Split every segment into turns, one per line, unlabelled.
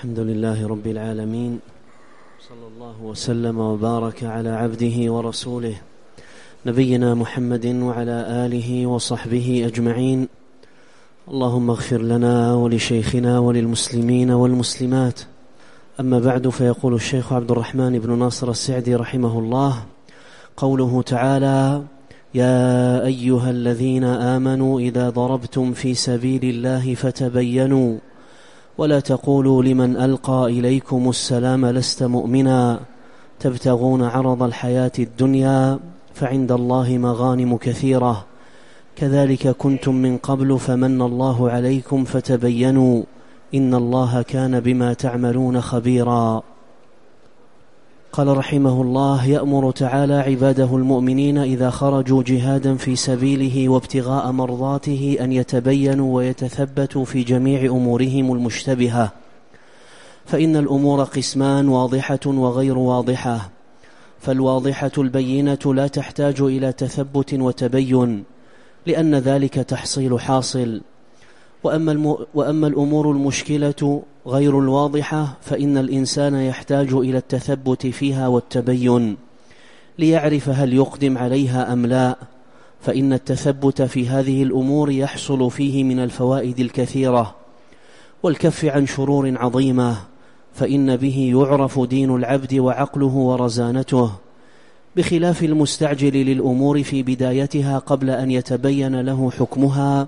الحمد لله رب العالمين، صلى الله وسلم وبارك على عبده ورسوله نبينا محمد وعلى آله وصحبه أجمعين. اللهم اغفر لنا ولشيخنا وللمسلمين والمسلمات. أما بعد، فيقول الشيخ عبد الرحمن بن ناصر السعدي رحمه الله: قوله تعالى: يا أيها الذين آمنوا إذا ضربتم في سبيل الله فتبينوا ولا تقولوا لمن ألقى إليكم السلام لست مؤمنا تبتغون عرض الحياة الدنيا فعند الله مغانم كثيرة كذلك كنتم من قبل فمن الله عليكم فتبينوا إن الله كان بما تعملون خبيرا. قال رحمه الله: يأمر تعالى عباده المؤمنين إذا خرجوا جهادا في سبيله وابتغاء مرضاته أن يتبينوا ويتثبتوا في جميع أمورهم المشتبهة، فإن الأمور قسمان: واضحة وغير واضحة. فالواضحة البينة لا تحتاج إلى تثبت وتبين، لأن ذلك تحصيل حاصل. وأما الأمور المشكلة غير الواضحة فإن الإنسان يحتاج إلى التثبت فيها والتبين ليعرف هل يقدم عليها أم لا، فإن التثبت في هذه الأمور يحصل فيه من الفوائد الكثيرة والكف عن شرور عظيمة، فإن به يعرف دين العبد وعقله ورزانته، بخلاف المستعجل للأمور في بدايتها قبل أن يتبين له حكمها.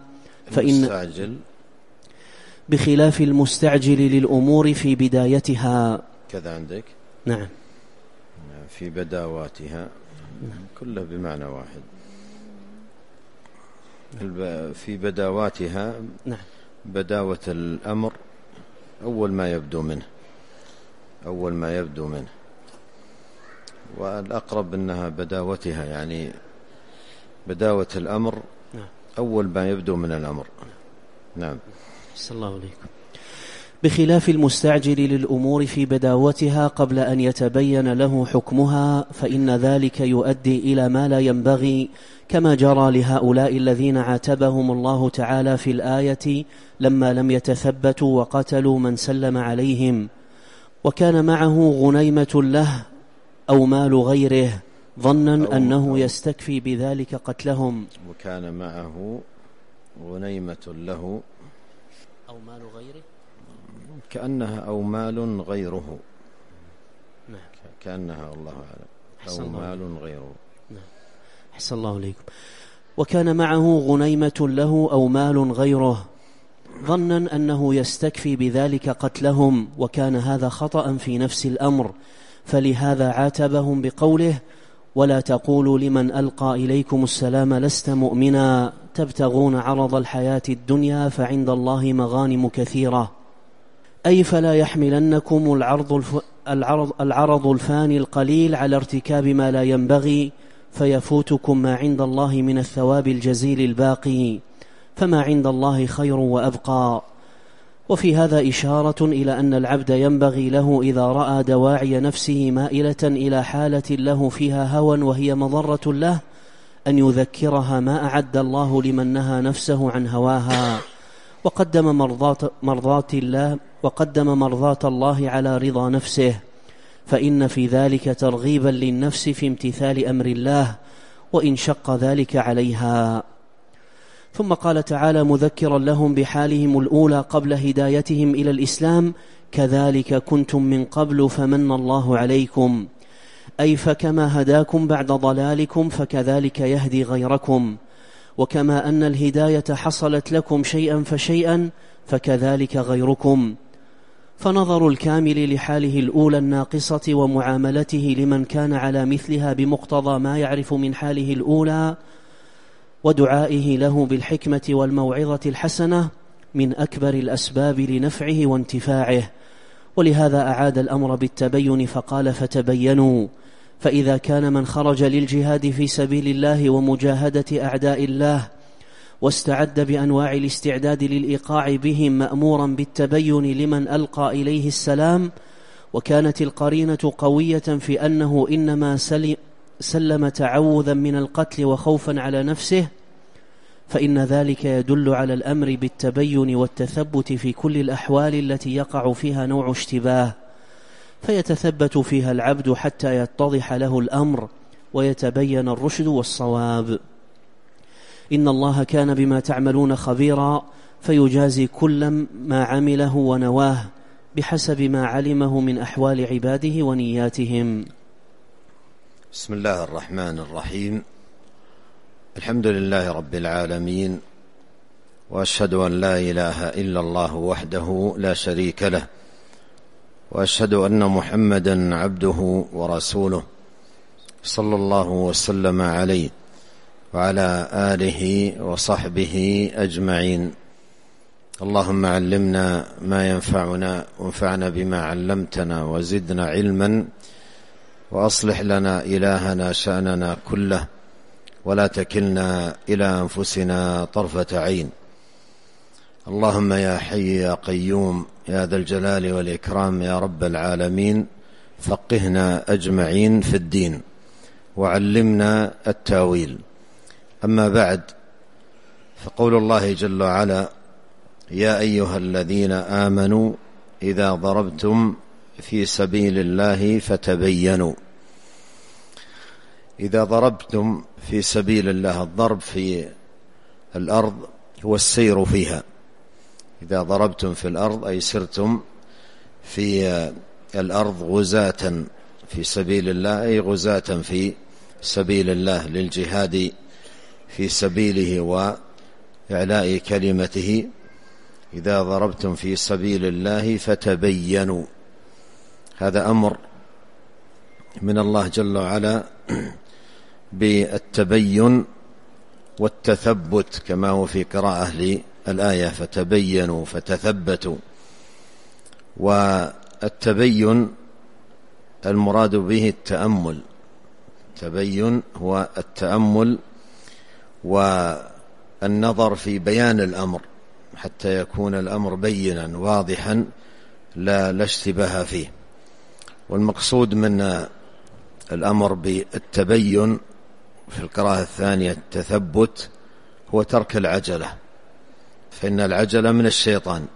بخلاف المستعجل للأمور في بدايتها
كذا عندك؟
نعم،
في بداواتها كله بمعنى واحد. في بداواتها
نعم،
بداوة الأمر أول ما يبدو منه، والأقرب أنها بداوتها، يعني بداوة الأمر أول ما يبدو من الأمر. نعم،
صلى الله عليكم. بخلاف المستعجل للأمور في بداوتها قبل أن يتبين له حكمها، فإن ذلك يؤدي إلى ما لا ينبغي، كما جرى لهؤلاء الذين عاتبهم الله تعالى في الآية لما لم يتثبتوا وقتلوا من سلم عليهم، وكان معه غنيمة له أو مال غيره ظنا أنه يستكفي بذلك قتلهم.
وكان معه غنيمة له
أو مال غيره،
كأنها أو مال غيره.
نعم،
كأنها الله أعلم أو مال غيره.
نعم، أحسن الله عليكم. وكان معه غنيمة له أو مال غيره ظنا أنه يستكفي بذلك قتلهم، وكان هذا خطأ في نفس الأمر، فلهذا عاتبهم بقوله: ولا تقولوا لمن ألقى إليكم السلام لست مؤمنا تبتغون عرض الحياة الدنيا فعند الله مغانم كثيرة، أي فلا يحملنكم العرض الفاني القليل على ارتكاب ما لا ينبغي فيفوتكم ما عند الله من الثواب الجزيل الباقي، فما عند الله خير وأبقى. وفي هذا إشارة إلى أن العبد ينبغي له إذا رأى دواعي نفسه مائلة إلى حالة له فيها هوى وهي مضرة له أن يذكرها ما أعد الله لمن نهى نفسه عن هواها، وقدم مرضاة الله على رضا نفسه، فإن في ذلك ترغيبا للنفس في امتثال أمر الله وإن شق ذلك عليها. ثم قال تعالى مذكرا لهم بحالهم الأولى قبل هدايتهم إلى الإسلام: كذلك كنتم من قبل فمن الله عليكم، أي فكما هداكم بعد ضلالكم فكذلك يهدي غيركم، وكما أن الهداية حصلت لكم شيئا فشيئا فكذلك غيركم. فنظر الكامل لحاله الأولى الناقصة ومعاملته لمن كان على مثلها بمقتضى ما يعرف من حاله الأولى ودعائه له بالحكمة والموعظة الحسنة من أكبر الأسباب لنفعه وانتفاعه، ولهذا أعاد الأمر بالتبين فقال: فتبينوا. فإذا كان من خرج للجهاد في سبيل الله ومجاهدة أعداء الله واستعد بأنواع الاستعداد للإيقاع بهم مأمورا بالتبين لمن ألقى إليه السلام، وكانت القرينة قوية في أنه إنما سلم تعوذا من القتل وخوفا على نفسه، فإن ذلك يدل على الأمر بالتبين والتثبت في كل الأحوال التي يقع فيها نوع اشتباه، فيتثبت فيها العبد حتى يتضح له الأمر ويتبين الرشد والصواب. إن الله كان بما تعملون خبيرا، فيجازي كل ما عمله ونواه بحسب ما علمه من أحوال عباده ونياتهم.
بسم الله الرحمن الرحيم. الحمد لله رب العالمين، وأشهد أن لا إله إلا الله وحده لا شريك له، وأشهد أن محمدا عبده ورسوله صلى الله وسلم عليه وعلى آله وصحبه أجمعين. اللهم علمنا ما ينفعنا وانفعنا بما علمتنا وزدنا علما، وأصلح لنا إلهنا شأننا كله، ولا تكلنا إلى أنفسنا طرفة عين. اللهم يا حي يا قيوم يا ذا الجلال والإكرام يا رب العالمين، فقهنا أجمعين في الدين وعلمنا التاويل. أما بعد، فقول الله جل وعلا: يا أيها الذين آمنوا إذا ضربتم في سبيل الله فتبينوا. إذا ضربتم في سبيل الله، الضرب في الأرض هو السير فيها. إذا ضربتم في الأرض أي سرتم في الأرض غزاة في سبيل الله، أي غزاة في سبيل الله للجهاد في سبيله وإعلاء كلمته. إذا ضربتم في سبيل الله فتبينوا، هذا أمر من الله جل وعلا بالتبين والتثبت، كما هو في قراءة للآية: فتبينوا فتثبتوا. والتبين المراد به التأمل. التبين هو التأمل والنظر في بيان الأمر حتى يكون الأمر بينا واضحا لا اشتباه فيه. والمقصود من الأمر بالتبين في القراءة الثانية التثبت هو ترك العجلة، فإن العجلة من الشيطان،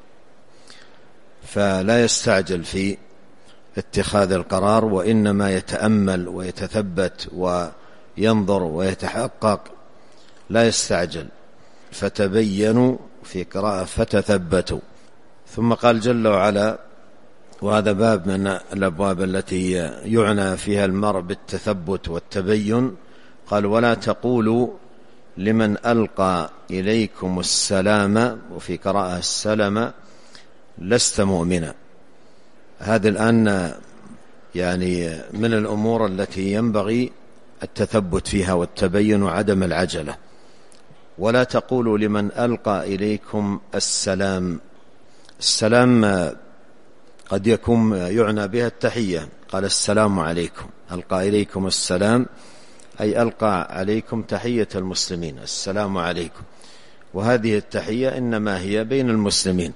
فلا يستعجل في اتخاذ القرار، وإنما يتأمل ويتثبت وينظر ويتحقق، لا يستعجل. فتبينوا في قراءة فتثبتوا. ثم قال جل وعلا، وهذا باب من الأبواب التي يعنى فيها المرء بالتثبت والتبين، قال: ولا تقولوا لمن ألقى إليكم السلام، وفي قراءة السلام، لست مؤمنا. هذا الآن يعني من الأمور التي ينبغي التثبت فيها والتبين وعدم العجلة. ولا تقولوا لمن ألقى إليكم السلام. السلام قد يكون يعنى بها التحية، قال: السلام عليكم. ألقى إليكم السلام أي ألقى عليكم تحية المسلمين، السلام عليكم. وهذه التحية إنما هي بين المسلمين،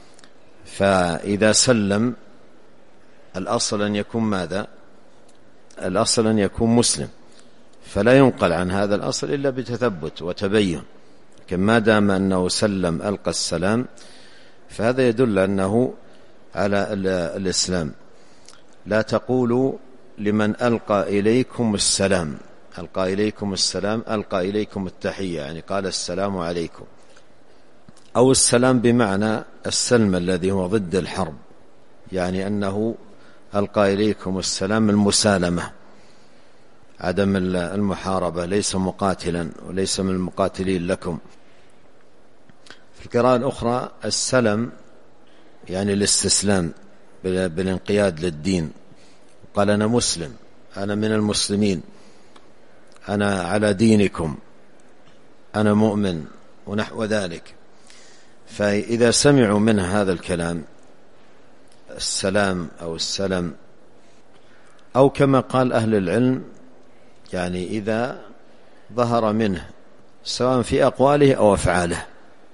فإذا سلم الأصل أن يكون ماذا؟ الأصل أن يكون مسلم، فلا ينقل عن هذا الأصل إلا بتثبت وتبين. كما دام أنه سلم ألقى السلام، فهذا يدل أنه على الإسلام. لا تقولوا لمن ألقى إليكم السلام. ألقى إليكم السلام، ألقى إليكم التحية، يعني قال: السلام عليكم. أو السلام بمعنى السلم الذي هو ضد الحرب، يعني أنه ألقى إليكم السلام المسالمة، عدم المحاربة، ليس مقاتلا وليس من المقاتلين لكم. في القراءة الأخرى السلم يعني الاستسلام بالانقياد للدين. قال: أنا مسلم، أنا من المسلمين، أنا على دينكم، أنا مؤمن، ونحو ذلك. فإذا سمعوا منه هذا الكلام، السلام أو السلم، أو كما قال أهل العلم، يعني إذا ظهر منه سواء في أقواله أو أفعاله،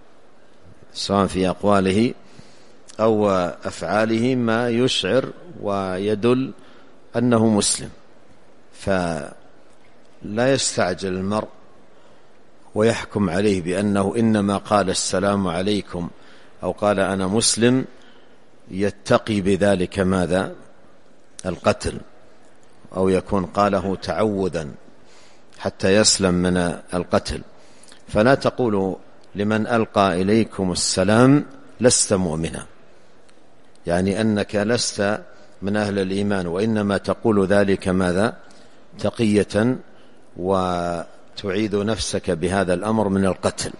سواء في أقواله أو أفعاله ما يشعر ويدل أنه مسلم، فلا يستعجل المرء ويحكم عليه بأنه إنما قال السلام عليكم أو قال أنا مسلم، يتقي بذلك ماذا؟ القتل، أو يكون قاله تعوذا حتى يسلم من القتل. فلا تقولوا لمن ألقى إليكم السلام لست مؤمنا، يعني أنك لست من أهل الإيمان، وإنما تقول ذلك ماذا؟ تقية، وتعيذ نفسك بهذا الأمر من القتل،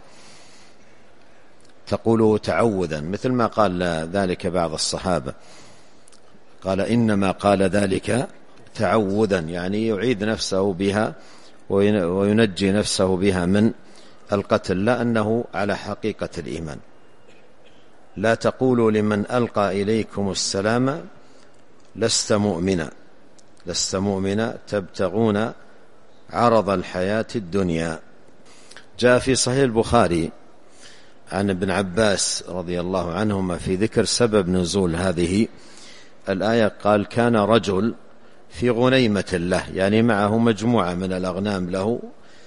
تقوله تعوذا، مثل ما قال ذلك بعض الصحابة، قال إنما قال ذلك تعوذا، يعني يعيذ نفسه بها وينجي نفسه بها من القتل، لا أنه على حقيقة الإيمان. لا تقولوا لمن ألقى إليكم السلام لست مؤمنا، لست مؤمنا تبتغون عرض الحياة الدنيا. جاء في صحيح البخاري عن ابن عباس رضي الله عنهما في ذكر سبب نزول هذه الآية، قال كان رجل في غنيمة له، يعني معه مجموعة من الأغنام له،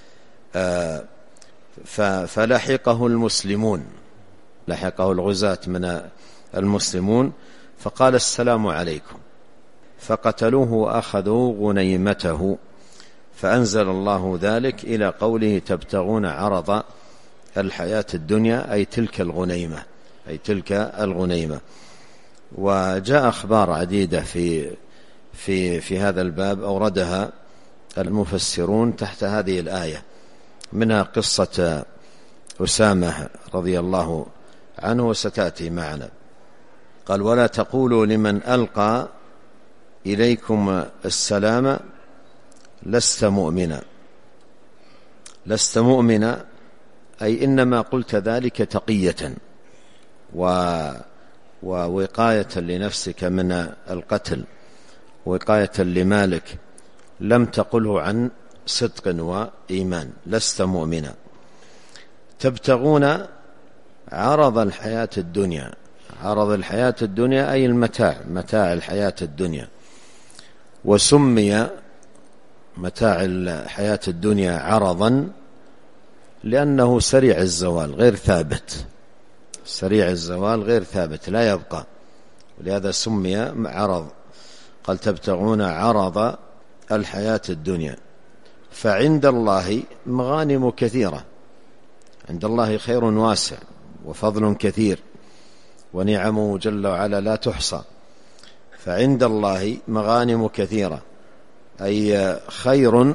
فلحقه المسلمون، لحقه الغزاة من المسلمون، فقال السلام عليكم، فقتلوه وأخذوا غنيمته، فأنزل الله ذلك إلى قوله تبتغون عرض الحياة الدنيا، أي تلك الغنيمة، أي تلك الغنيمة. وجاء أخبار عديدة في هذا الباب أوردها المفسرون تحت هذه الآية، منها قصة أسامة رضي الله عنه وستأتي معنا. قال ولا تقولوا لمن ألقى إليكم السلام لست مؤمنا، لست مؤمنا، أي إنما قلت ذلك تقية ووقاية لنفسك من القتل، وقاية لمالك، لم تقله عن صدق وإيمان، لست مؤمنا. تبتغون عرض الحياة الدنيا، عرض الحياة الدنيا أي المتاع، متاع الحياة الدنيا، وسمي متاع الحياة الدنيا عرضا لأنه سريع الزوال غير ثابت، سريع الزوال غير ثابت لا يبقى، ولهذا سمي عرض. قال تبتغون عرض الحياة الدنيا، فعند الله مغانم كثيرة، عند الله خير واسع وفضل كثير ونعمه جل وعلا لا تحصى، فعند الله مغانم كثيرة، أي خير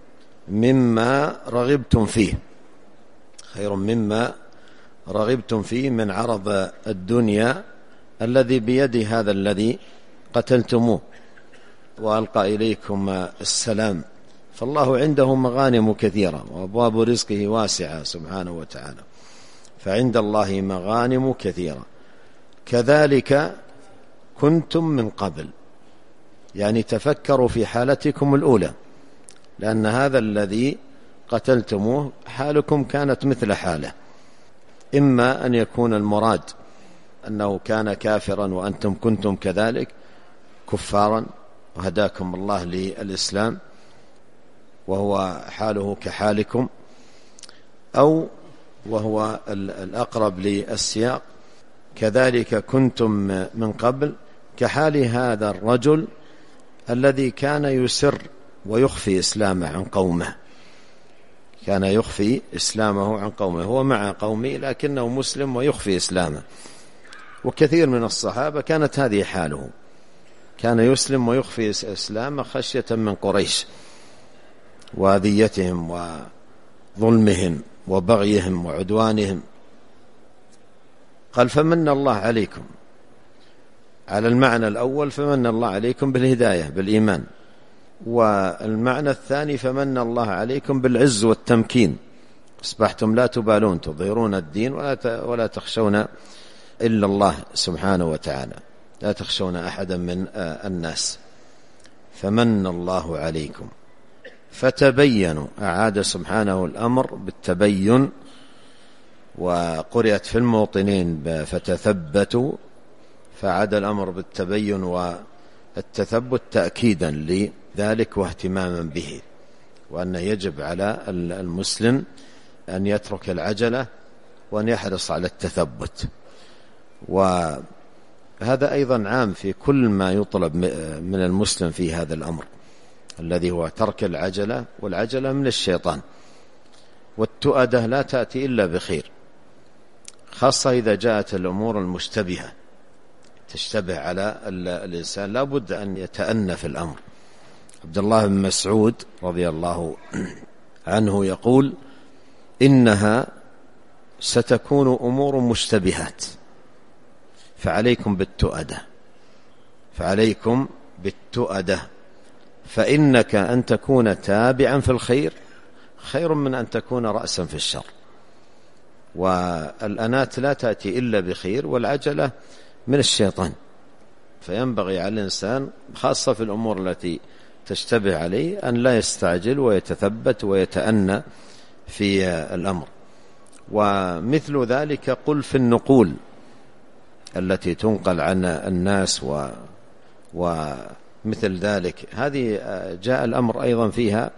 مما رغبتم فيه، خير مما رغبتم فيه من عرض الدنيا الذي بيد هذا الذي قتلتموه وألقى إليكم السلام. فالله عنده مغانم كثيرة وأبواب رزقه واسعة سبحانه وتعالى، فعند الله مغانم كثيرة. كذلك كنتم من قبل، يعني تفكروا في حالتكم الأولى، لأن هذا الذي قتلتموه حالكم كانت مثل حاله، إما أن يكون المراد أنه كان كافرا وأنتم كنتم كذلك كفارا وهداكم الله للإسلام وهو حاله كحالكم، أو وهو الأقرب للسياق كذلك كنتم من قبل كحال هذا الرجل الذي كان يسر ويخفي إسلامه عن قومه، كان يخفي إسلامه عن قومه، هو مع قومه لكنه مسلم ويخفي إسلامه. وكثير من الصحابة كانت هذه حاله، كان يسلم ويخفي إسلامه خشية من قريش وأذيتهم وظلمهم وبغيهم وعدوانهم. قال فمن الله عليكم، على المعنى الأول فمن الله عليكم بالهداية بالإيمان، والمعنى الثاني فمن الله عليكم بالعز والتمكين، أصبحتم لا تبالون تظهرون الدين ولا تخشون إلا الله سبحانه وتعالى، لا تخشون أحدا من الناس. فمن الله عليكم فتبينوا، أعاد سبحانه الأمر بالتبين، وقرأت في الموطنين فتثبتوا، فعاد الأمر بالتبين والتثبت تأكيدا لذلك واهتماما به، وأن يجب على المسلم أن يترك العجلة وأن يحرص على التثبت. وهذا أيضا عام في كل ما يطلب من المسلم في هذا الأمر الذي هو ترك العجلة، والعجلة من الشيطان، والتؤدة لا تأتي إلا بخير، خاصة إذا جاءت الأمور المشتبهة تشتبه على الإنسان، لا بد أن يتأنى في الأمر. عبد الله بن مسعود رضي الله عنه يقول: إنها ستكون أمور مشتبهات فعليكم بالتؤدة، فإنك أن تكون تابعا في الخير خير من أن تكون رأسا في الشر. والأنات لا تأتي إلا بخير، والعجلة من الشيطان، فينبغي على الإنسان خاصة في الأمور التي تشتبه عليه أن لا يستعجل ويتثبت ويتأنى في الأمر. ومثل ذلك قل في النقول التي تنقل عن الناس ومثل ذلك، هذه جاء الأمر أيضا فيها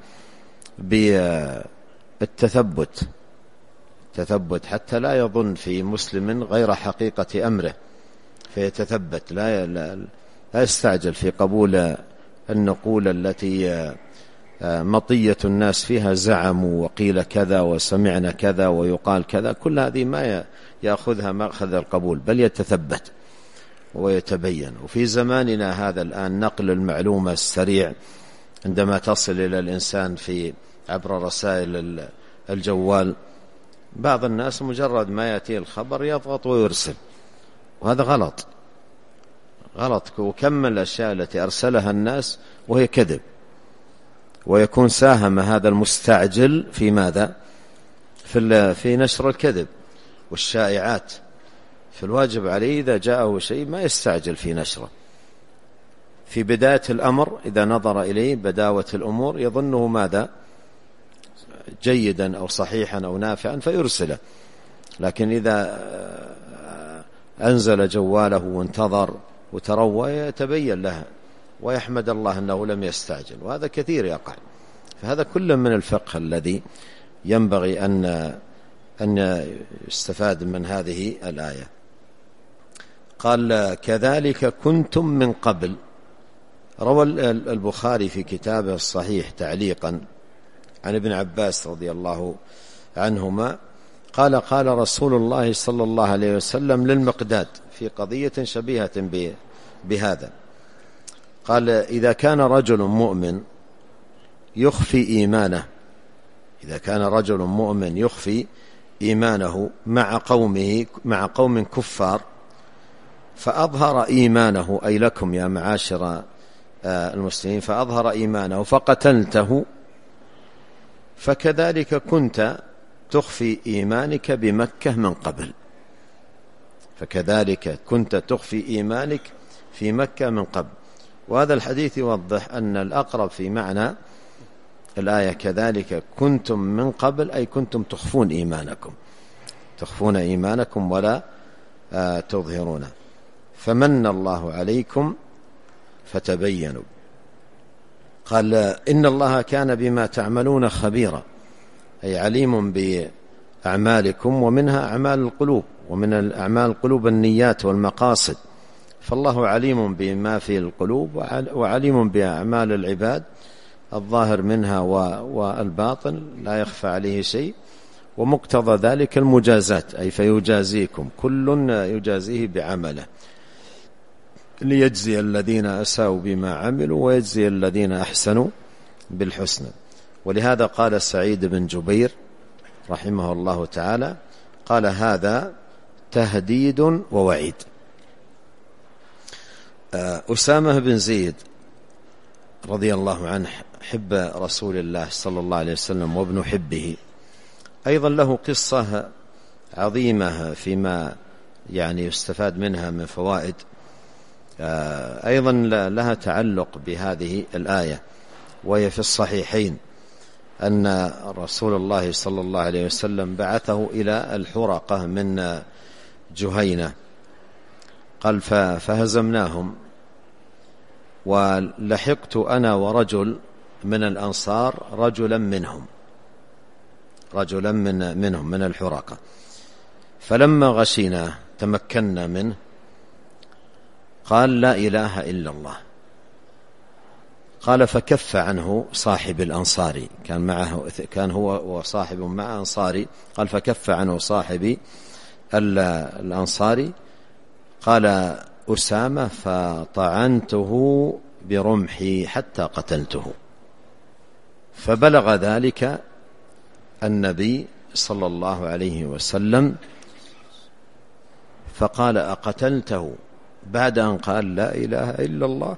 بالتثبت حتى لا يظن في مسلم غير حقيقة أمره فيتثبت، لا يستعجل في قبول النقول التي مطية الناس فيها زعموا وقيل كذا وسمعنا كذا ويقال كذا، كل هذه ما يأخذها مأخذ القبول، بل يتثبت ويتبين. وفي زماننا هذا الآن نقل المعلومة السريع عندما تصل إلى الإنسان عبر رسائل الجوال، بعض الناس مجرد ما يأتي الخبر يضغط ويرسل، وهذا غلط. وكم من الأشياء التي أرسلها الناس وهي كذب، ويكون ساهم هذا المستعجل في ماذا؟ في نشر الكذب والشائعات. فالواجب عليه إذا جاءه شيء ما يستعجل في نشره، في بداية الأمر إذا نظر إليه بداوة الأمور يظنه ماذا؟ جيدا أو صحيحا أو نافعا فيرسله، لكن إذا أنزل جواله وانتظر وتروى يتبين له ويحمد الله أنه لم يستعجل، وهذا كثير يقع. فهذا كله من الفقه الذي ينبغي أن يستفاد من هذه الآية. قال: كذلك كنتم من قبل. روى البخاري في كتابه الصحيح تعليقا عن ابن عباس رضي الله عنهما قال: قال رسول الله صلى الله عليه وسلم للمقداد في قضية شبيهة بهذا، قال: إذا كان رجل مؤمن يخفي إيمانه مع قوم كفار فأظهر إيمانه، أي لكم يا معاشر المسلمين، فأظهر إيمانه فقتلته، فكذلك كنت تخفي إيمانك بمكة من قبل. في مكة من قبل. وهذا الحديث يوضح أن الأقرب في معنى الآية كذلك كنتم من قبل، أي كنتم تخفون إيمانكم ولا تظهرونه، فمن الله عليكم فتبينوا. قال: إن الله كان بما تعملون خبيرا، أي عليم بأعمالكم، ومنها أعمال القلوب، ومن الأعمال القلوب النيات والمقاصد، فالله عليم بما في القلوب وعليم بأعمال العباد الظاهر منها والباطن، لا يخفى عليه شيء. ومقتضى ذلك المجازات، أي فيجازيكم، كل يجازيه بعمله، ليجزي الذين أساءوا بما عملوا ويجزي الذين أحسنوا بالحسنى. ولهذا قال سعيد بن جبير رحمه الله تعالى، قال: هذا تهديد ووعيد. أسامة بن زيد رضي الله عنه حب رسول الله صلى الله عليه وسلم وابن حبه، أيضا له قصة عظيمة فيما يستفاد منها من فوائد، أيضا لها تعلق بهذه الآية، وهي في الصحيحين أن رسول الله صلى الله عليه وسلم بعثه إلى الحرقة من جهينة، قال: فهزمناهم، ولحقت أنا ورجل من الأنصار رجلا منهم، رجلا منهم من الحرقة. فلما غشيناه تمكنا منه قال لا إله إلا الله. قال فكف عنه صاحب الأنصاري، كان معه، كان هو وصاحب مع أنصاري. قال فكف عنه صاحب الأنصاري. قال أسامة فطعنته برمحي حتى قتلته. فبلغ ذلك النبي صلى الله عليه وسلم فقال أقتلته بعد أن قال لا إله إلا الله؟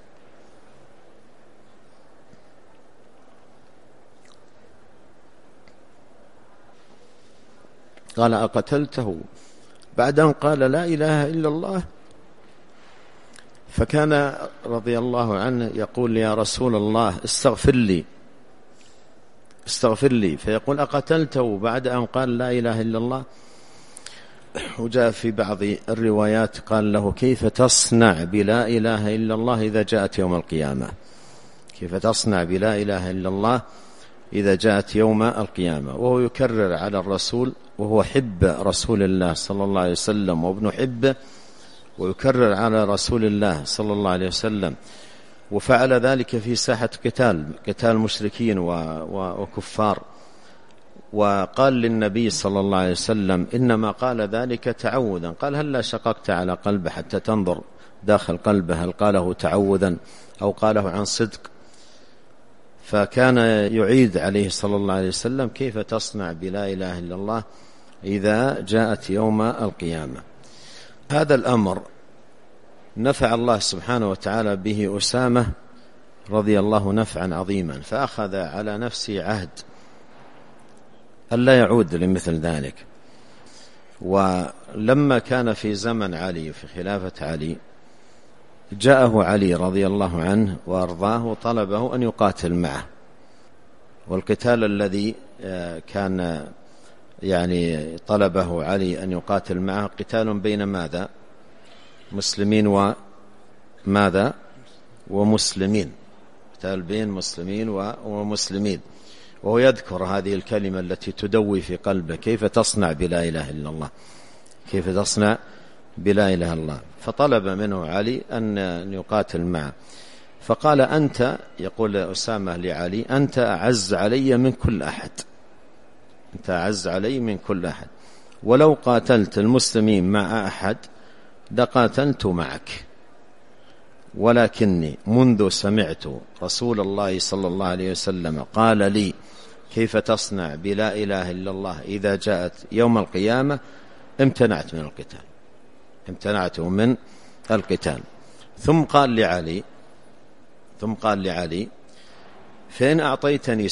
قال أقتلته بعد أن قال لا إله إلا الله؟ فكان رضي الله عنه يقول يا رسول الله استغفر لي، فيقول أقتلته بعد أن قال لا إله إلا الله؟ وجاء في بعض الروايات قال له كيف تصنع بلا إله إلا الله إذا جاءت يوم القيامة؟ كيف تصنع بلا إله إلا الله إذا جاءت يوم القيامة؟ وهو يكرر على الرسول، وهو حب رسول الله صلى الله عليه وسلم وابن حبه، ويكرر على رسول الله صلى الله عليه وسلم. وفعل ذلك في ساحة قتال مشركين وكفار. وقال للنبي صلى الله عليه وسلم إنما قال ذلك تعوذا. قال هل شققت على قلبه حتى تنظر داخل قلبه هل قاله تعوذا أو قاله عن صدق؟ فكان يعيد عليه صلى الله عليه وسلم كيف تصنع بلا إله إلا الله إذا جاءت يوم القيامة. هذا الأمر نفع الله سبحانه وتعالى به أسامة رضي الله نفعا عظيما، فأخذ على نفسه عهد ألا يعود لمثل ذلك. ولما كان في زمن علي في خلافة علي جاءه علي رضي الله عنه وأرضاه وطلبه أن يقاتل معه. والقتال الذي كان يعني طلبه علي أن يقاتل معه قتال بين ماذا؟ مسلمين وماذا؟ ومسلمين، قتال بين مسلمين ومسلمين. وهو يذكر هذه الكلمة التي تدوي في قلبه كيف تصنع بلا إله إلا الله، كيف تصنع بلا إله إلا الله. فطلب منه علي أن يقاتل معه. فقال أنت، يقول أسامة لعلي، أنت أعز علي من كل أحد، أنت أعز علي من كل أحد، ولو قاتلت المسلمين مع أحد لقاتلت معك، ولكني منذ سمعت رسول الله صلى الله عليه وسلم قال لي كيف تصنع بلا إله إلا الله إذا جاءت يوم القيامة امتنعت من القتال. ثم قال لعلي فإن أعطيتني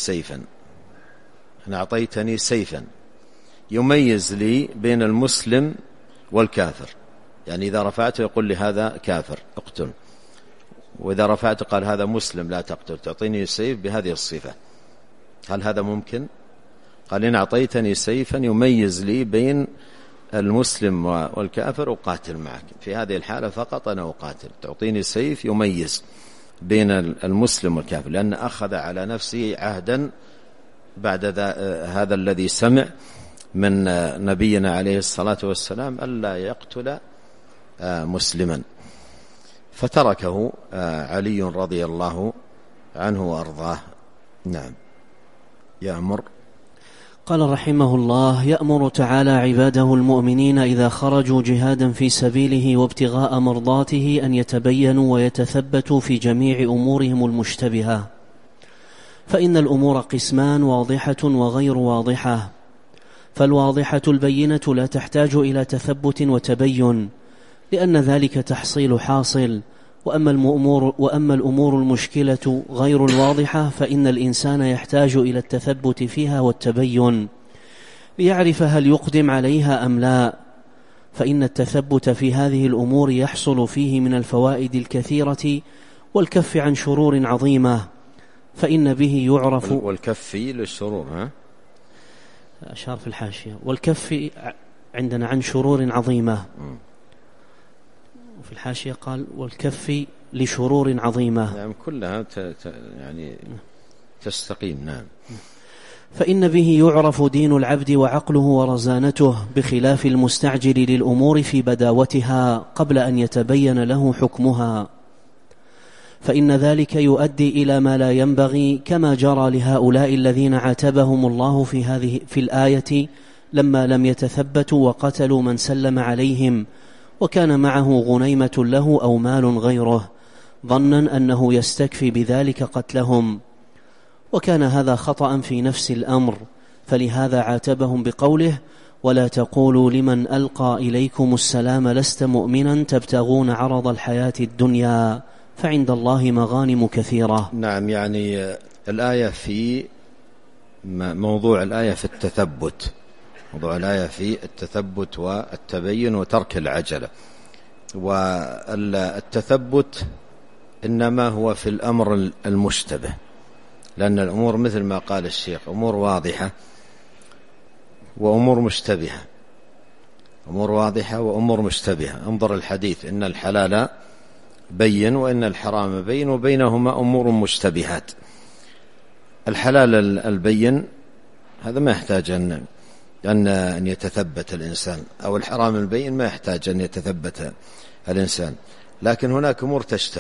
سيفا يميز لي بين المسلم والكافر، يعني إذا رفعته يقول لي هذا كافر اقتل، وإذا رفعت قال هذا مسلم لا تقتل، تعطيني سيف بهذه الصفة، هل هذا ممكن؟ قال إن أعطيتني سيفا يميز لي بين المسلم والكافر أقاتل معك، في هذه الحالة فقط أنا أقاتل، تعطيني سيف يميز بين المسلم والكافر، لأن أخذ على نفسه عهدا بعد هذا الذي سمع من نبينا عليه الصلاة والسلام ألا يقتل مسلما. فتركه علي رضي الله عنه وأرضاه. نعم. يأمر.
قال رحمه الله: يأمر تعالى عباده المؤمنين إذا خرجوا جهادا في سبيله وابتغاء مرضاته أن يتبينوا ويتثبتوا في جميع أمورهم المشتبهة، فإن الأمور قسمان: واضحة وغير واضحة. فالواضحة البينة لا تحتاج إلى تثبت وتبين، لأن ذلك تحصيل حاصل. وأما الأمور المشكلة غير الواضحة فإن الإنسان يحتاج إلى التثبت فيها والتبين ليعرف هل يقدم عليها أم لا، فإن التثبت في هذه الأمور يحصل فيه من الفوائد الكثيرة والكف عن شرور عظيمة، فإن به يعرف.
والكف للشرور،
أشار في الحاشية: والكف عندنا عن شرور عظيمة، وفي الحاشية قال والكف لشرور عظيمة.
يعني كلها يعني تستقيم. نعم.
فإن به يعرف دين العبد وعقله ورزانته، بخلاف المستعجل للأمور في بداوتها قبل أن يتبين له حكمها، فإن ذلك يؤدي إلى ما لا ينبغي، كما جرى لهؤلاء الذين عاتبهم الله في الآية لما لم يتثبتوا وقتلوا من سلم عليهم وكان معه غنيمة له أو مال غيره، ظنا أنه يستكفي بذلك قتلهم، وكان هذا خطأ في نفس الأمر، فلهذا عاتبهم بقوله: ولا تقولوا لمن ألقى إليكم السلام لست مؤمنا تبتغون عرض الحياة الدنيا فعند الله مغانم كثيرة.
نعم، يعني الآية في موضوع الآية في التثبت، موضوع الآية في التثبت والتبين وترك العجلة. والتثبت إنما هو في الأمر المشتبه، لأن الأمور مثل ما قال الشيخ أمور واضحة وأمور مشتبهة، أمور واضحة وأمور مشتبهة. انظر الحديث: إن الحلال بين وإن الحرام بين وبينهما أمور مشتبهات. الحلال البين هذا ما يحتاج أن يتثبت الإنسان، أو الحرام البين ما يحتاج أن يتثبت الإنسان، لكن هناك أمور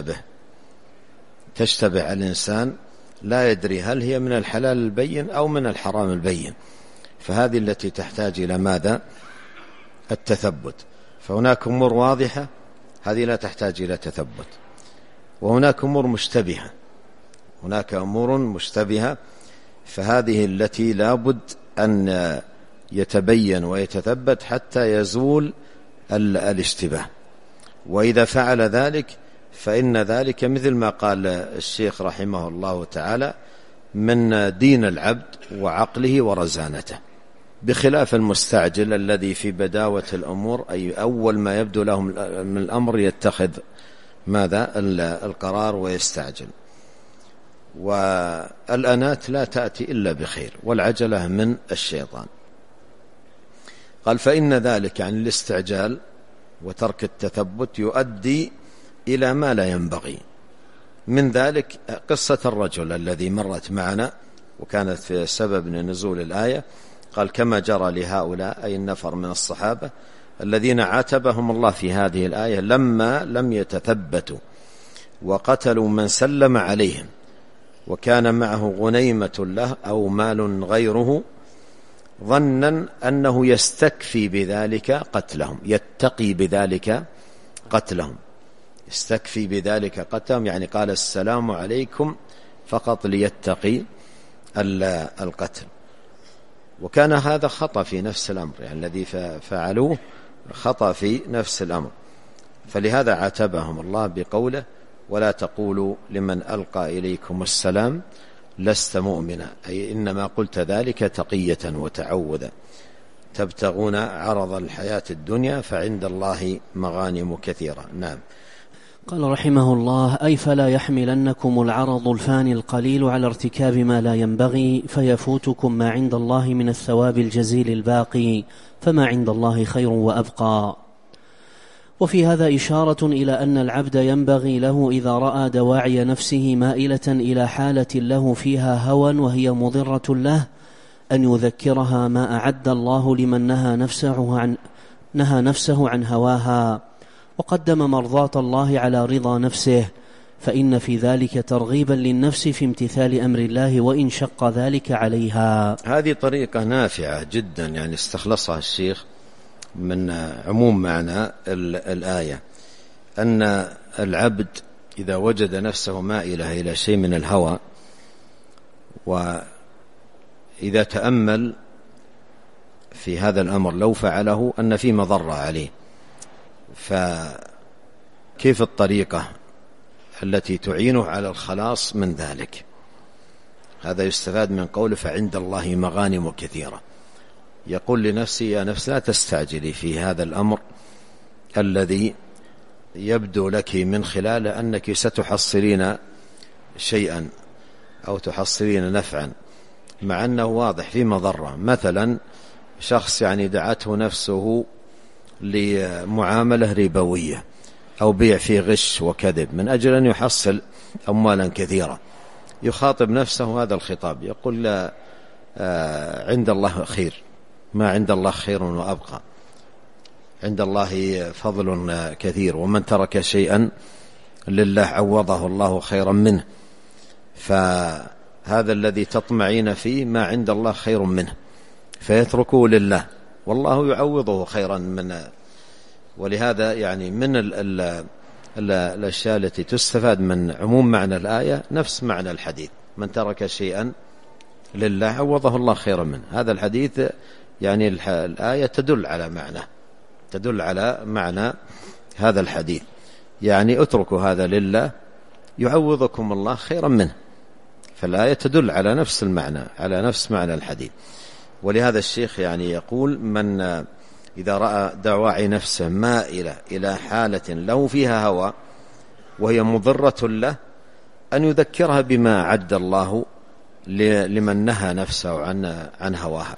تشتبه الإنسان لا يدري هل هي من الحلال البين أو من الحرام البين، فهذه التي تحتاج إلى ماذا؟ التثبت. فهناك أمور واضحة هذه لا تحتاج إلى تثبت، وهناك أمور مشتبهة، هناك أمور مشتبهة، فهذه التي لابد أن يتبين ويتثبت حتى يزول الاشتباه. وإذا فعل ذلك فإن ذلك مثل ما قال الشيخ رحمه الله تعالى من دين العبد وعقله ورزانته، بخلاف المستعجل الذي في بداوة الأمور، أي أول ما يبدو له من الأمر يتخذ ماذا؟ القرار ويستعجل. والأنات لا تأتي إلا بخير، والعجلة من الشيطان. قال: فإن ذلك عن الاستعجال وترك التثبت يؤدي إلى ما لا ينبغي. من ذلك قصة الرجل الذي مرت معنا وكانت في سبب نزول الآية. قال: كما جرى لهؤلاء أي النفر من الصحابة الذين عاتبهم الله في هذه الآية لما لم يتثبتوا وقتلوا من سلم عليهم وكان معه غنيمة له أو مال غيره، ظنا أنه يستكفي بذلك قتلهم، يتقي بذلك قتلهم، يستكفي بذلك قتلهم، يعني قال السلام عليكم فقط ليتقي القتل. وكان هذا خطأ في نفس الأمر، يعني الذي فعلوه خطأ في نفس الأمر، فلهذا عاتبهم الله بقوله: ولا تقولوا لمن ألقى إليكم السلام لست مؤمنا، أي إنما قلت ذلك تقية وتعوذا، تبتغون عرض الحياة الدنيا فعند الله مغانم كثيرة. نعم.
قال رحمه الله: أي فلا يحملنكم العرض الفاني القليل على ارتكاب ما لا ينبغي فيفوتكم ما عند الله من الثواب الجزيل الباقي، فما عند الله خير وأبقى. وفي هذا إشارة إلى أن العبد ينبغي له إذا رأى دواعي نفسه مائلة إلى حالة له فيها هوى وهي مضرة له أن يذكرها ما أعد الله لمن نهى نفسه عن هواها، وقدم مرضاة الله على رضا نفسه، فإن في ذلك ترغيبا للنفس في امتثال أمر الله وإن شق ذلك عليها.
هذه طريقة نافعة جدا، يعني استخلصها الشيخ من عموم معنى الآية، أن العبد إذا وجد نفسه مائلة إلى شيء من الهوى، وإذا تأمل في هذا الأمر لو فعله أن فيه مضرة عليه، فكيف الطريقة التي تعينه على الخلاص من ذلك؟ هذا يستفاد من قوله: فعند الله مغانم كثيرة. يقول لنفسي: يا نفس لا تستعجلي في هذا الأمر الذي يبدو لك من خلاله أنك ستحصلين شيئا أو تحصلين نفعا، مع أنه واضح في مضرة. مثلا شخص يعني دعته نفسه لمعاملة ربوية أو بيع فيه غش وكذب من أجل أن يحصل أموالا كثيرة، يخاطب نفسه هذا الخطاب، يقول: لا عند الله خير، ما عند الله خير وأبقى، عند الله فضل كثير، ومن ترك شيئا لله عوضه الله خيرا منه. فهذا الذي تطمعين فيه ما عند الله خير منه فيتركه لله، والله يعوضه خيرا منه. ولهذا يعني من الأشياء التي تستفاد من عموم معنى الآية نفس معنى الحديث: من ترك شيئا لله عوضه الله خيرا منه. هذا الحديث يعني الآية تدل على معنى هذا الحديث، يعني اتركوا هذا لله يعوضكم الله خيرا منه. فالآية تدل على نفس المعنى، على نفس معنى الحديث. ولهذا الشيخ يعني يقول: من إذا رأى دواعي نفسه مائلة إلى حالة له فيها هوى وهي مضرة له، أن يذكرها بما أعد الله لمن نهى نفسه عن هواها.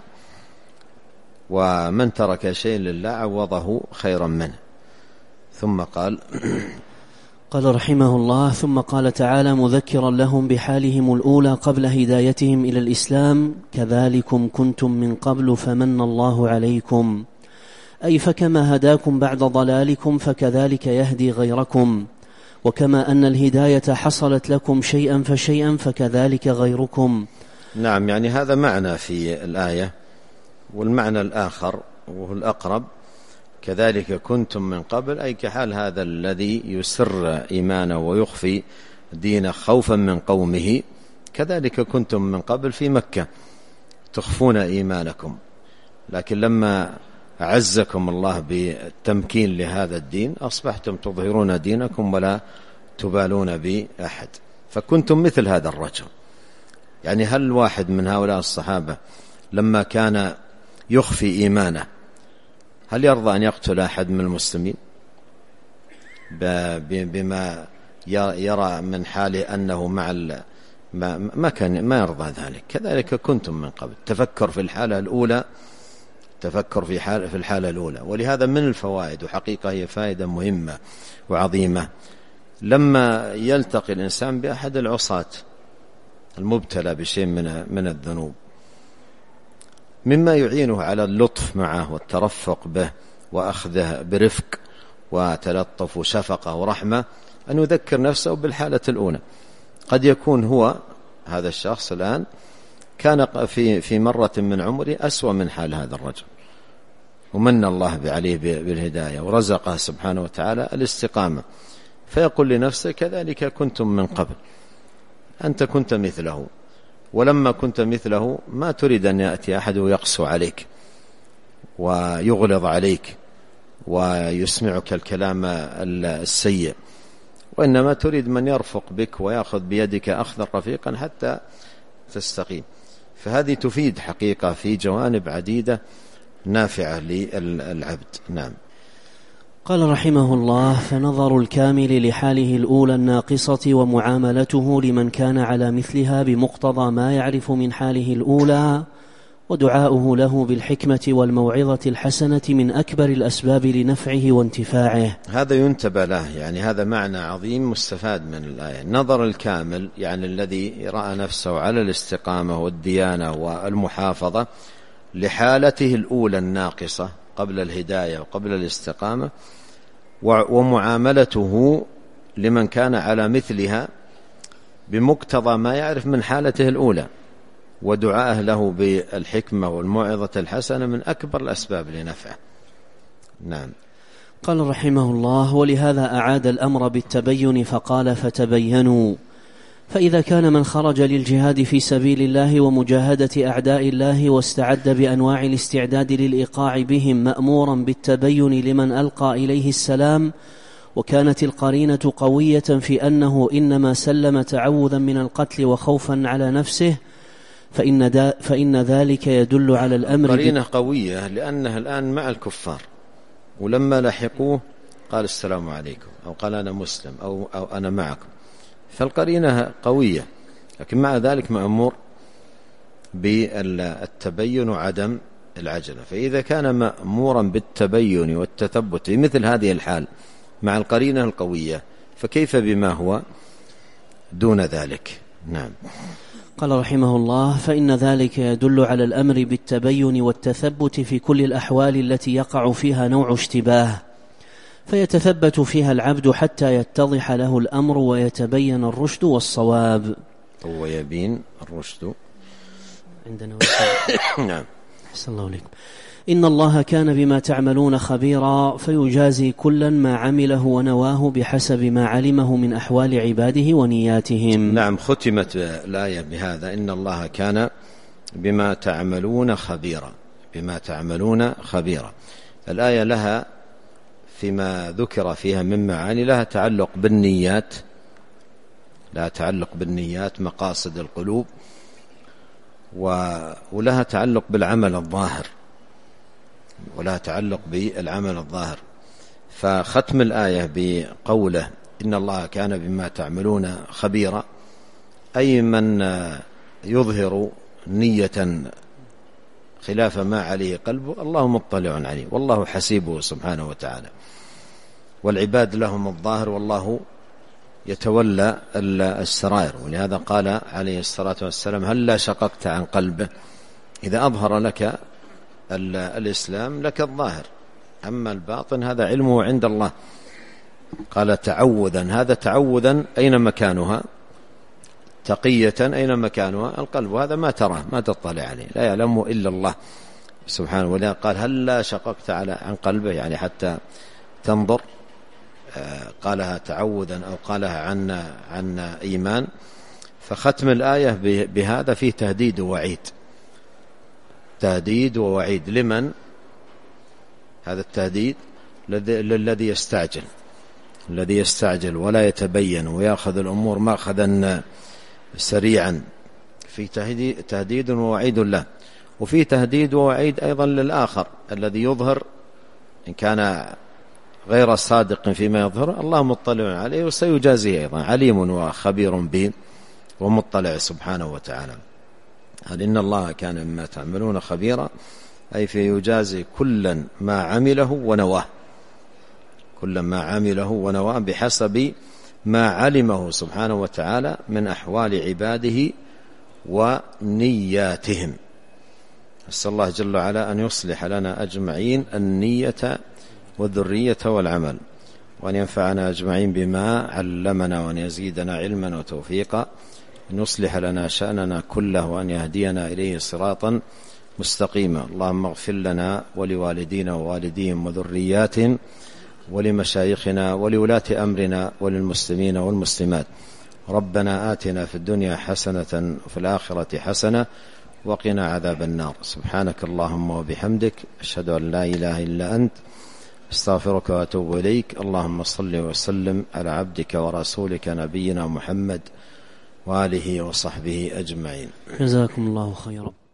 ومن ترك شيء لله عوضه خيرا منه. ثم قال
رحمه الله: ثم قال تعالى مذكرا لهم بحالهم الأولى قبل هدايتهم إلى الإسلام: كذلكم كنتم من قبل فمن الله عليكم، أي فكما هداكم بعد ضلالكم فكذلك يهدي غيركم، وكما أن الهداية حصلت لكم شيئا فشيئا فكذلك غيركم.
نعم، يعني هذا معنى في الآية. والمعنى الآخر وهو الأقرب: كذلك كنتم من قبل، أي كحال هذا الذي يسر إيمانه ويخفي دينه خوفا من قومه، كذلك كنتم من قبل في مكة تخفون إيمانكم، لكن لما أعزكم الله بالتمكين لهذا الدين أصبحتم تظهرون دينكم ولا تبالون بأحد. فكنتم مثل هذا الرجل. يعني هل واحد من هؤلاء الصحابة لما كان يخفي إيمانه هل يرضى أن يقتل أحد من المسلمين بما يرى من حاله أنه ما يرضى ذلك؟ كذلك كنتم من قبل. تفكر في الحالة الأولى. ولهذا من الفوائد، وحقيقة هي فائدة مهمة وعظيمة، لما يلتقي الإنسان بأحد العصاة المبتلى بشيء من الذنوب، مما يعينه على اللطف معه والترفق به وأخذه برفق وتلطف وشفقة ورحمة، أن يذكر نفسه بالحالة الأولى. قد يكون هو هذا الشخص الآن كان في مرة من عمره أسوأ من حال هذا الرجل، ومن الله عليه بالهداية ورزقه سبحانه وتعالى الاستقامة، فيقول لنفسه: كذلك كنتم من قبل، أنت كنت مثله، ولما كنت مثله ما تريد أن يأتي أحد يقسو عليك ويغلظ عليك ويسمعك الكلام السيء، وإنما تريد من يرفق بك ويأخذ بيدك أخذا رفيقا حتى تستقيم. فهذه تفيد حقيقة في جوانب عديدة نافعة للعبد. نعم.
قال رحمه الله: فنظر الكامل لحاله الأولى الناقصة ومعاملته لمن كان على مثلها بمقتضى ما يعرف من حاله الأولى، ودعاؤه له بالحكمة والموعظة الحسنة من أكبر الأسباب لنفعه وانتفاعه.
هذا ينتبه له، يعني هذا معنى عظيم مستفاد من الآية. نظر الكامل يعني الذي رأى نفسه على الاستقامة والديانة والمحافظة لحالته الأولى الناقصة قبل الهداية وقبل الاستقامة، ومعاملته لمن كان على مثلها بمقتضى ما يعرف من حالته الأولى، ودعاءه له بالحكمة والموعظة الحسنة من أكبر الأسباب لنفعه. نعم.
قال رحمه الله: ولهذا أعاد الأمر بالتبين فقال: فتبينوا. فإذا كان من خرج للجهاد في سبيل الله ومجاهدة أعداء الله واستعد بأنواع الاستعداد للإيقاع بهم مأمورا بالتبين لمن ألقى إليه السلام، وكانت القرينة قوية في أنه إنما سلم تعوذا من القتل وخوفا على نفسه، فإن ذلك يدل على الأمر.
قرينة قوية لأنها الآن مع الكفار، ولما لحقوه قال: السلام عليكم، أو قال: أنا مسلم، أو أنا معكم. فالقرينة قوية، لكن مع ذلك مأمور بالتبين وعدم العجلة. فإذا كان مأمورا بالتبين والتثبت في مثل هذه الحال مع القرينة القوية، فكيف بما هو دون ذلك؟ نعم.
قال رحمه الله: فإن ذلك يدل على الأمر بالتبين والتثبت في كل الأحوال التي يقع فيها نوع اشتباه، فيتثبت فيها العبد حتى يتضح له الأمر ويتبين الرشد والصواب.
ويبين الرشد
عندنا
نعم.
أحسن الله عليكم. إن الله كان بما تعملون خبيرا، فيجازي كلا ما عمله ونواه بحسب ما علمه من أحوال عباده ونياتهم.
نعم. ختمت الآية بهذا: إن الله كان بما تعملون خبيرا. بما تعملون خبيرا. الآية لها فيما ذكر فيها من معاني لها تعلق بالنيات، لها تعلق بالنيات مقاصد القلوب، ولها تعلق بالعمل الظاهر، ولها تعلق بالعمل الظاهر. فختم الآية بقوله إن الله كان بما تعملون خبيرا، أي من يظهر نية خلاف ما عليه قلبه الله مطلع عليه، والله حسيبه سبحانه وتعالى، والعباد لهم الظاهر والله يتولى السرائر. ولهذا قال عليه الصلاة والسلام: هل لا شققت عن قلبه؟ إذا أظهر لك الإسلام لك الظاهر، أما الباطن هذا علمه عند الله. قال تعوذا، هذا تعوذا أين مكانها؟ تقية أين مكانها؟ القلب، وهذا ما تراه ما تطلع عليه، لا يعلمه إلا الله سبحانه. ولهذا قال: هل لا شققت عن قلبه، يعني حتى تنظر. قالها تعوذا أو قالها عن إيمان. فختم الآية بهذا فيه تهديد ووعيد، تهديد ووعيد. لمن هذا التهديد؟ للذي يستعجل، الذي يستعجل ولا يتبين ويأخذ الأمور مأخذا سريعا، في تهديد ووعيد له. وفي تهديد ووعيد أيضا للآخر الذي يظهر، إن كان غير صادق فيما يظهر الله مطلع عليه وسيجازيه أيضا، عليم وخبير به ومطلع سبحانه وتعالى. هل إن الله كان مما تعملون خبيرا، أي فيجازي كلا ما عمله ونواه، كلا ما عمله ونواه بحسب ما علمه سبحانه وتعالى من أحوال عباده ونياتهم. أسأل الله جل وعلا أن يصلح لنا أجمعين النية والذرية والعمل، وأن ينفعنا أجمعين بما علمنا، وأن يزيدنا علما وتوفيقا، أن يصلح لنا شأننا كله، وأن يهدينا إليه صراطا مستقيما. اللهم اغفر لنا ولوالدينا ووالديهم وذرياتهم ولمشايخنا ولولاة أمرنا وللمسلمين والمسلمات. ربنا آتنا في الدنيا حسنة وفي الآخرة حسنة وقنا عذاب النار. سبحانك اللهم وبحمدك، أشهد أن لا إله إلا أنت، استغفرك وأتوب إليك. اللهم صل وسلم على عبدك ورسولك نبينا محمد وآله وصحبه أجمعين.
جزاكم الله خيرا.